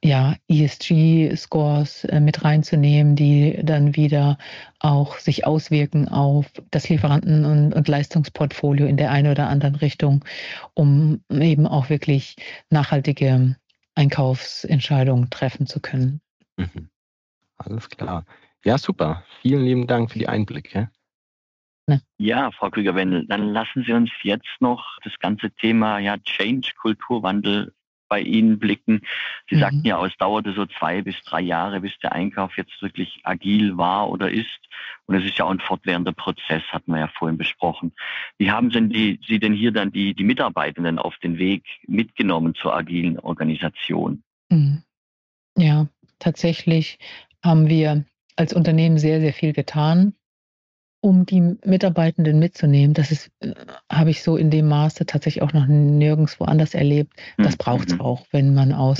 ESG-Scores mit reinzunehmen, die dann wieder auch sich auswirken auf das Lieferanten- und Leistungsportfolio in der einen oder anderen Richtung, um eben auch wirklich nachhaltige Einkaufsentscheidungen treffen zu können. Alles klar. Ja, super. Vielen lieben Dank für die Einblicke. Ja, Frau Krüger-Wendel, dann lassen Sie uns jetzt noch das ganze Thema Change, Kulturwandel bei Ihnen blicken. Sie sagten ja, es dauerte so 2 bis 3 Jahre, bis der Einkauf jetzt wirklich agil war oder ist. Und es ist ja auch ein fortwährender Prozess, hatten wir ja vorhin besprochen. Wie haben Sie denn hier dann die Mitarbeitenden auf den Weg mitgenommen zur agilen Organisation? Ja, tatsächlich haben wir als Unternehmen sehr, sehr viel getan, um die Mitarbeitenden mitzunehmen. Das habe ich so in dem Maße tatsächlich auch noch nirgendwo anders erlebt. Das braucht es auch, wenn man aus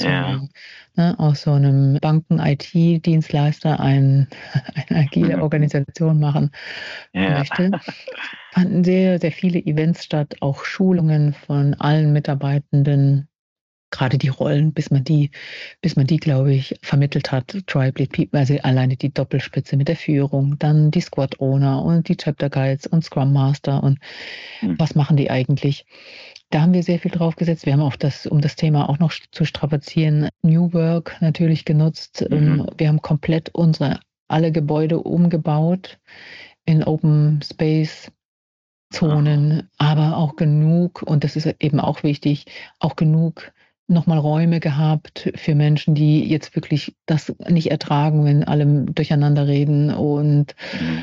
so einem Banken-IT-Dienstleister eine agile Organisation machen möchte. Fanden sehr, sehr viele Events statt, auch Schulungen von allen Mitarbeitenden. Gerade die Rollen, bis man die, glaube ich, vermittelt hat, Tribe Lead People, also alleine die Doppelspitze mit der Führung, dann die Squad Owner und die Chapter Guides und Scrum Master und was machen die eigentlich? Da haben wir sehr viel drauf gesetzt. Wir haben auch um das Thema auch noch zu strapazieren, New Work natürlich genutzt. Wir haben komplett alle Gebäude umgebaut in Open Space Zonen, aber auch genug, und das ist eben auch wichtig, auch genug nochmal Räume gehabt für Menschen, die jetzt wirklich das nicht ertragen, wenn alle durcheinander reden und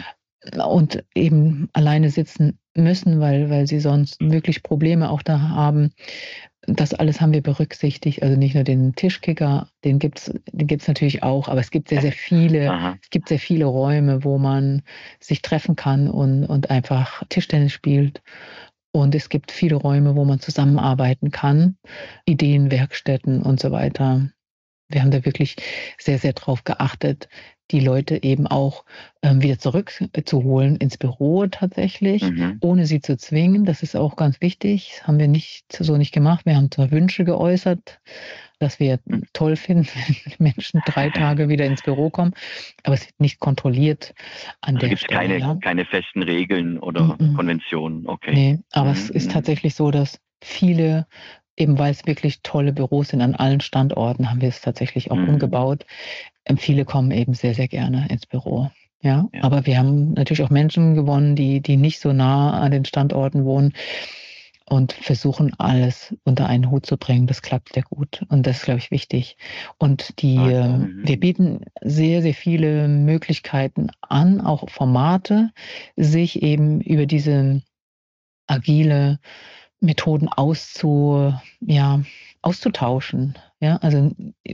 eben alleine sitzen müssen, weil sie sonst wirklich Probleme auch da haben. Das alles haben wir berücksichtigt, also nicht nur den Tischkicker, den gibt's natürlich auch, aber es gibt sehr, sehr viele Räume, wo man sich treffen kann und einfach Tischtennis spielt. Und es gibt viele Räume, wo man zusammenarbeiten kann, Ideenwerkstätten und so weiter. Wir haben da wirklich sehr, sehr drauf geachtet, die Leute eben auch wieder zurückzuholen ins Büro tatsächlich, ohne sie zu zwingen. Das ist auch ganz wichtig. Das haben wir nicht gemacht. Wir haben zwar Wünsche geäußert, dass wir toll finden, wenn Menschen 3 Tage wieder ins Büro kommen, aber es wird nicht kontrolliert an der Stelle. Es gibt keine festen Regeln oder Konventionen. Okay. Nee, aber es ist tatsächlich so, dass viele, eben weil es wirklich tolle Büros sind an allen Standorten, haben wir es tatsächlich auch umgebaut. Viele kommen eben sehr, sehr gerne ins Büro. Ja, aber wir haben natürlich auch Menschen gewonnen, die nicht so nah an den Standorten wohnen und versuchen, alles unter einen Hut zu bringen. Das klappt sehr gut und das ist, glaube ich, wichtig. Und wir bieten sehr, sehr viele Möglichkeiten an, auch Formate, sich eben über diese agile Methoden auszutauschen. Ja, also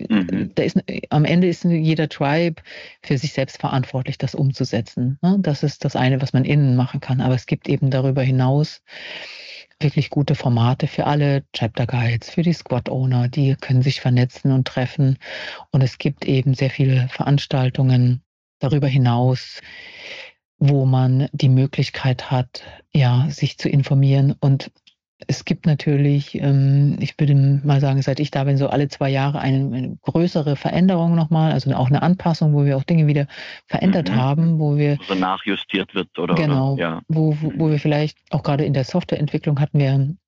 am Ende ist jeder Tribe für sich selbst verantwortlich, das umzusetzen. Ne? Das ist das eine, was man innen machen kann. Aber es gibt eben darüber hinaus wirklich gute Formate für alle Chapter Guides, für die Squad Owner, die können sich vernetzen und treffen. Und es gibt eben sehr viele Veranstaltungen darüber hinaus, wo man die Möglichkeit hat, sich zu informieren. Und es gibt natürlich, ich würde mal sagen, seit ich da bin, so alle 2 Jahre eine größere Veränderung nochmal, also auch eine Anpassung, wo wir auch Dinge wieder verändert haben, wo wir so nachjustiert wird oder wo wir vielleicht auch gerade in der Softwareentwicklung haben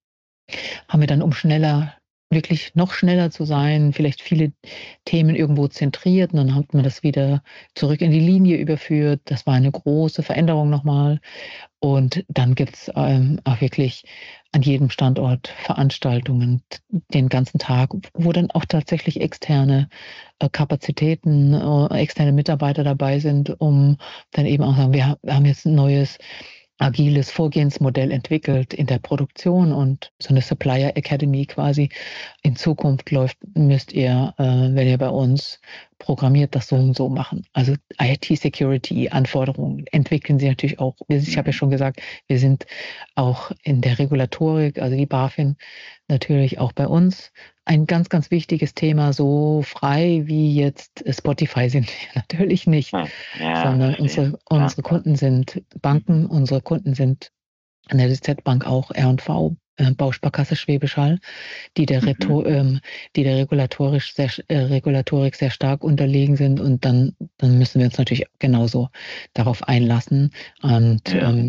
wir dann, um wirklich noch schneller zu sein, vielleicht viele Themen irgendwo zentriert und dann hat man das wieder zurück in die Linie überführt. Das war eine große Veränderung nochmal. Und dann gibt es auch wirklich an jedem Standort Veranstaltungen den ganzen Tag, wo dann auch tatsächlich externe Kapazitäten, externe Mitarbeiter dabei sind, um dann eben auch sagen, wir haben jetzt ein neues agiles Vorgehensmodell entwickelt in der Produktion und so eine Supplier Academy quasi. In Zukunft müsst ihr, wenn ihr bei uns programmiert, das so und so machen. Also IT-Security-Anforderungen entwickeln sie natürlich auch. Ich habe ja schon gesagt, wir sind auch in der Regulatorik, also die BaFin, natürlich auch bei uns ein ganz, ganz wichtiges Thema. So frei wie jetzt Spotify sind wir natürlich nicht, sondern unsere Kunden sind Banken, unsere Kunden sind an der DZ Bank auch R&V, Bausparkasse Schwäbisch Hall, die der Regulatorik sehr stark unterlegen sind und dann müssen wir uns natürlich genauso darauf einlassen und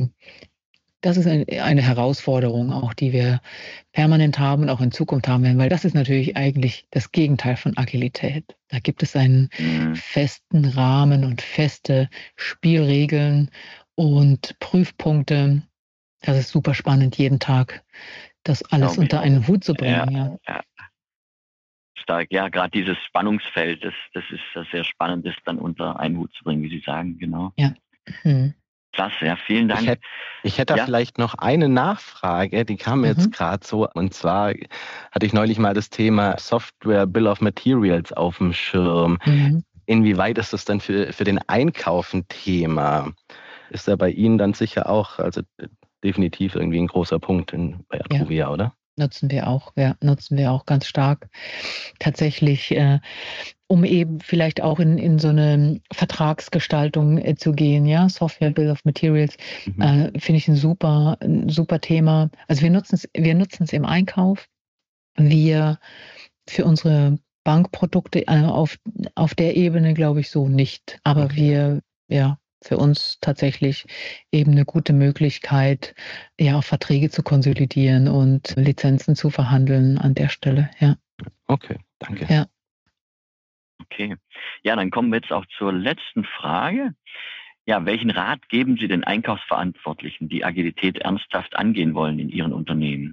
das ist eine Herausforderung auch, die wir permanent haben und auch in Zukunft haben werden, weil das ist natürlich eigentlich das Gegenteil von Agilität. Da gibt es einen festen Rahmen und feste Spielregeln und Prüfpunkte. Das ist super spannend, jeden Tag das alles unter einen Hut zu bringen. Ja. Stark, gerade dieses Spannungsfeld, das ist sehr spannend, das dann unter einen Hut zu bringen, wie Sie sagen, genau. Ja. Klasse, vielen Dank. Ich hätte da vielleicht noch eine Nachfrage, die kam jetzt gerade so. Und zwar hatte ich neulich mal das Thema Software Bill of Materials auf dem Schirm. Inwieweit ist das dann für den Einkauf ein Thema? Ist da bei Ihnen dann sicher auch, also definitiv irgendwie ein großer Punkt bei Atruvia, oder? Nutzen wir auch ganz stark. Tatsächlich, um eben vielleicht auch in so eine Vertragsgestaltung zu gehen, Software Bill of Materials, finde ich ein super Thema. Also wir nutzen es im Einkauf. Wir für unsere Bankprodukte auf der Ebene, glaube ich, so nicht. Aber für uns tatsächlich eben eine gute Möglichkeit, auch Verträge zu konsolidieren und Lizenzen zu verhandeln an der Stelle, Okay, danke. Ja. Okay. Dann kommen wir jetzt auch zur letzten Frage. Welchen Rat geben Sie den Einkaufsverantwortlichen, die Agilität ernsthaft angehen wollen in ihren Unternehmen?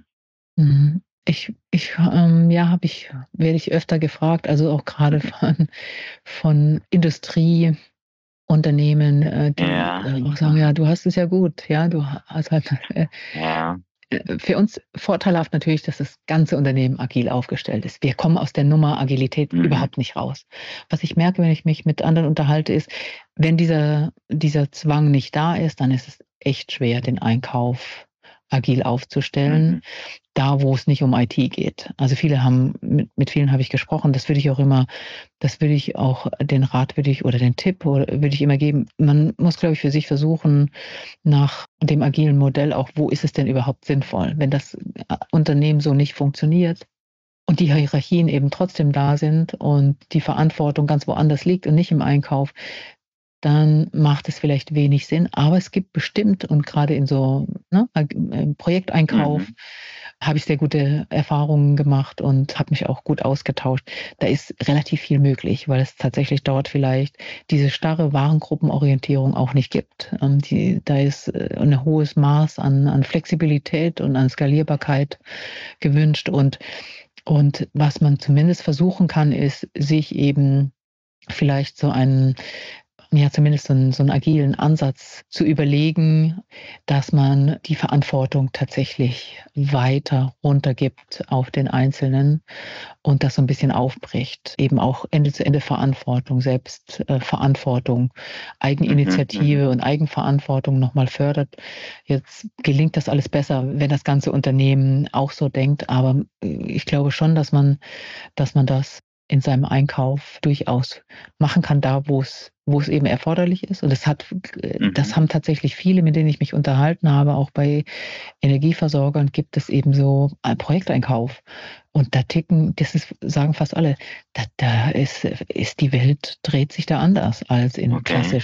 Werde ich öfter gefragt, also auch gerade von Industrieunternehmen, die auch sagen, du hast es ja gut, du hast halt für uns vorteilhaft natürlich, dass das ganze Unternehmen agil aufgestellt ist. Wir kommen aus der Nummer Agilität überhaupt nicht raus. Was ich merke, wenn ich mich mit anderen unterhalte, ist, wenn dieser Zwang nicht da ist, dann ist es echt schwer, den Einkauf agil aufzustellen, da wo es nicht um IT geht. Also mit vielen habe ich gesprochen, das würde ich auch den Tipp würde ich immer geben. Man muss, glaube ich, für sich versuchen, nach dem agilen Modell auch, wo ist es denn überhaupt sinnvoll? Wenn das Unternehmen so nicht funktioniert und die Hierarchien eben trotzdem da sind und die Verantwortung ganz woanders liegt und nicht im Einkauf, dann macht es vielleicht wenig Sinn. Aber es gibt bestimmt, und gerade in so Projekteinkauf habe ich sehr gute Erfahrungen gemacht und habe mich auch gut ausgetauscht. Da ist relativ viel möglich, weil es tatsächlich dort vielleicht diese starre Warengruppenorientierung auch nicht gibt. Da ist ein hohes Maß an Flexibilität und an Skalierbarkeit gewünscht. Und was man zumindest versuchen kann, ist, sich eben vielleicht zumindest so einen agilen Ansatz zu überlegen, dass man die Verantwortung tatsächlich weiter runtergibt auf den Einzelnen und das so ein bisschen aufbricht. Eben auch Ende-zu-Ende-Verantwortung, Selbstverantwortung, Eigeninitiative und Eigenverantwortung nochmal fördert. Jetzt gelingt das alles besser, wenn das ganze Unternehmen auch so denkt, aber ich glaube schon, dass man das in seinem Einkauf durchaus machen kann, da wo es eben erforderlich ist. Und das haben tatsächlich viele, mit denen ich mich unterhalten habe, auch bei Energieversorgern gibt es eben so einen Projekteinkauf. Und sagen fast alle, da ist die Welt, dreht sich da anders als im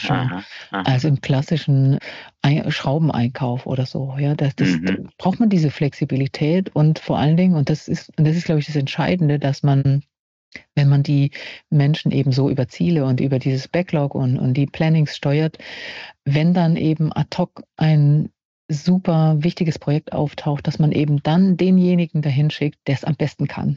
klassischen Schraubeneinkauf oder so. Ja, da braucht man diese Flexibilität und vor allen Dingen, und das ist, glaube ich, das Entscheidende, dass man, wenn man die Menschen eben so über Ziele und über dieses Backlog und die Plannings steuert, wenn dann eben ad hoc ein super wichtiges Projekt auftaucht, dass man eben dann denjenigen dahin schickt, der es am besten kann.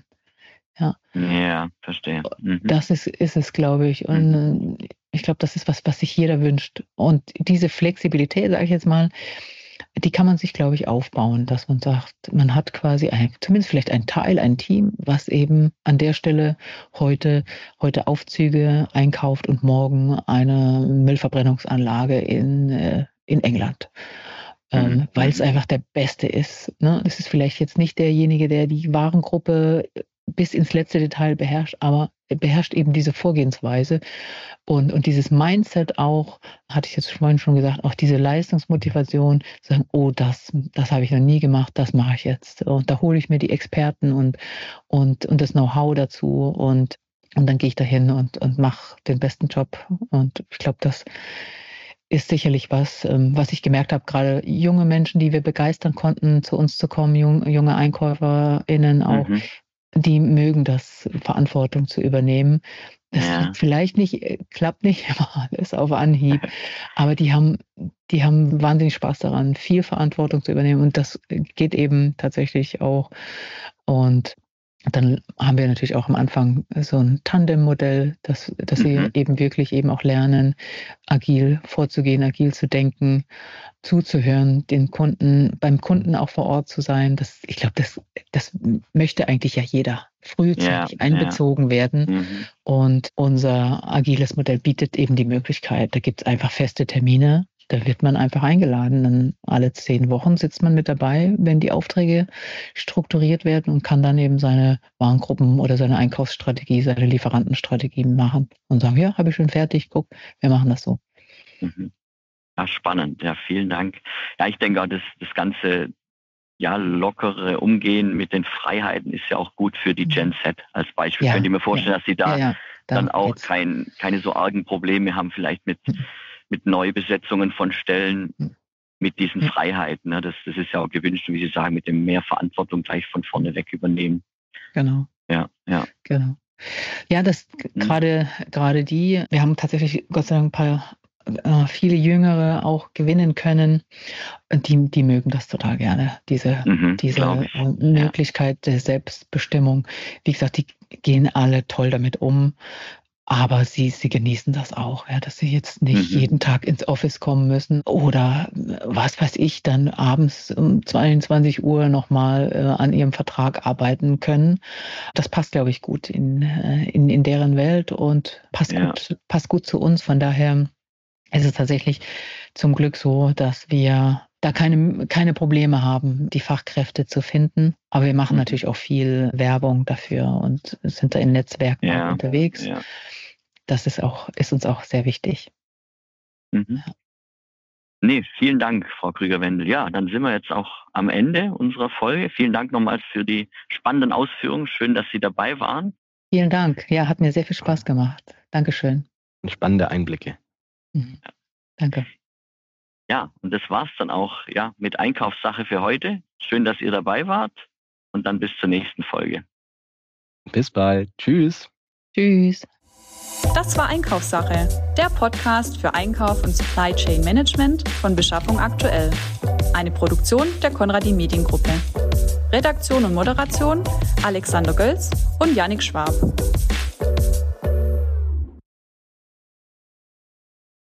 Ja, verstehe. Das ist es, glaube ich. Und ich glaube, das ist was sich jeder wünscht. Und diese Flexibilität, sage ich jetzt mal, die kann man sich, glaube ich, aufbauen, dass man sagt, man hat quasi zumindest vielleicht ein Team, was eben an der Stelle heute Aufzüge einkauft und morgen eine Müllverbrennungsanlage in England. Weil es einfach der Beste ist. Ne? Es ist vielleicht jetzt nicht derjenige, der die Warengruppe bis ins letzte Detail beherrscht, aber er beherrscht eben diese Vorgehensweise und dieses Mindset auch, hatte ich jetzt vorhin schon gesagt, auch diese Leistungsmotivation, zu sagen, oh, das habe ich noch nie gemacht, das mache ich jetzt. Und da hole ich mir die Experten und das Know-how dazu und dann gehe ich dahin und mache den besten Job. Und ich glaube, das ist sicherlich was ich gemerkt habe, gerade junge Menschen, die wir begeistern konnten, zu uns zu kommen, junge EinkäuferInnen auch, die mögen das, Verantwortung zu übernehmen. Das vielleicht klappt nicht immer alles auf Anhieb, aber die haben wahnsinnig Spaß daran, viel Verantwortung zu übernehmen und das geht eben tatsächlich auch. Und dann haben wir natürlich auch am Anfang so ein Tandem-Modell, dass sie eben wirklich eben auch lernen, agil vorzugehen, agil zu denken, zuzuhören, beim Kunden auch vor Ort zu sein. Ich glaube, das möchte eigentlich ja jeder frühzeitig einbezogen werden. Und unser agiles Modell bietet eben die Möglichkeit, da gibt es einfach feste Termine. Da wird man einfach eingeladen. Dann alle 10 Wochen sitzt man mit dabei, wenn die Aufträge strukturiert werden und kann dann eben seine Warengruppen oder seine Einkaufsstrategie, seine Lieferantenstrategie machen und sagen, ja, habe ich schon fertig, guck, wir machen das so. Ja, spannend. Ja, vielen Dank. Ja, ich denke auch, das ganze lockere Umgehen mit den Freiheiten ist ja auch gut für die Gen Z als Beispiel. Könnt ihr mir vorstellen, dass sie da dann auch keine so argen Probleme haben, vielleicht mit Neubesetzungen von Stellen, mit diesen Freiheiten. Ne? Das ist ja auch gewünscht, wie Sie sagen, mit dem mehr Verantwortung gleich von vorne weg übernehmen. Genau. Ja. Genau. Ja, das gerade wir haben tatsächlich Gott sei Dank viele Jüngere auch gewinnen können. Die mögen das total gerne, diese Möglichkeit der Selbstbestimmung. Wie gesagt, die gehen alle toll damit um. Aber sie genießen das auch, dass sie jetzt nicht jeden Tag ins Office kommen müssen oder was weiß ich, dann abends um 22 Uhr nochmal an ihrem Vertrag arbeiten können. Das passt, glaube ich, gut in deren Welt und passt gut zu uns. Von daher ist es tatsächlich zum Glück so, dass wir da keine Probleme haben, die Fachkräfte zu finden. Aber wir machen natürlich auch viel Werbung dafür und sind da in Netzwerken auch unterwegs. Ja. Das ist uns auch sehr wichtig. Mhm. Ja. Nee, vielen Dank, Frau Krüger-Wendel. Ja, dann sind wir jetzt auch am Ende unserer Folge. Vielen Dank nochmals für die spannenden Ausführungen. Schön, dass Sie dabei waren. Vielen Dank. Ja, hat mir sehr viel Spaß gemacht. Dankeschön. Und spannende Einblicke. Mhm. Danke. Ja, und das war's dann auch mit Einkaufssache für heute. Schön, dass ihr dabei wart und dann bis zur nächsten Folge. Bis bald. Tschüss. Tschüss. Das war Einkaufssache, der Podcast für Einkauf und Supply Chain Management von Beschaffung aktuell. Eine Produktion der Konradin Mediengruppe. Redaktion und Moderation Alexander Gölz und Jannik Schwab.